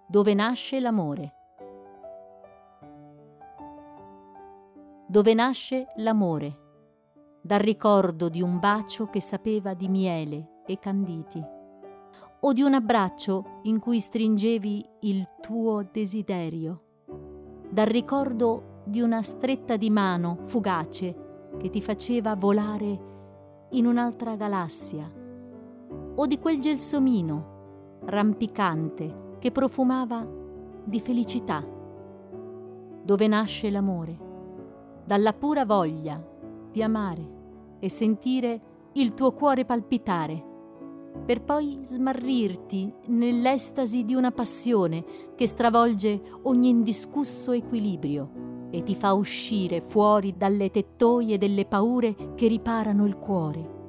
Dove nasce l'amore. Dove nasce l'amore? Dal ricordo di un bacio che sapeva di miele e canditi, o di un abbraccio in cui stringevi il tuo desiderio, dal ricordo di una stretta di mano fugace che ti faceva volare in un'altra galassia, o di quel gelsomino rampicante che profumava di felicità. Dove nasce l'amore? Dalla pura voglia di amare e sentire il tuo cuore palpitare, per poi smarrirti nell'estasi di una passione che stravolge ogni indiscusso equilibrio e ti fa uscire fuori dalle tettoie delle paure che riparano il cuore.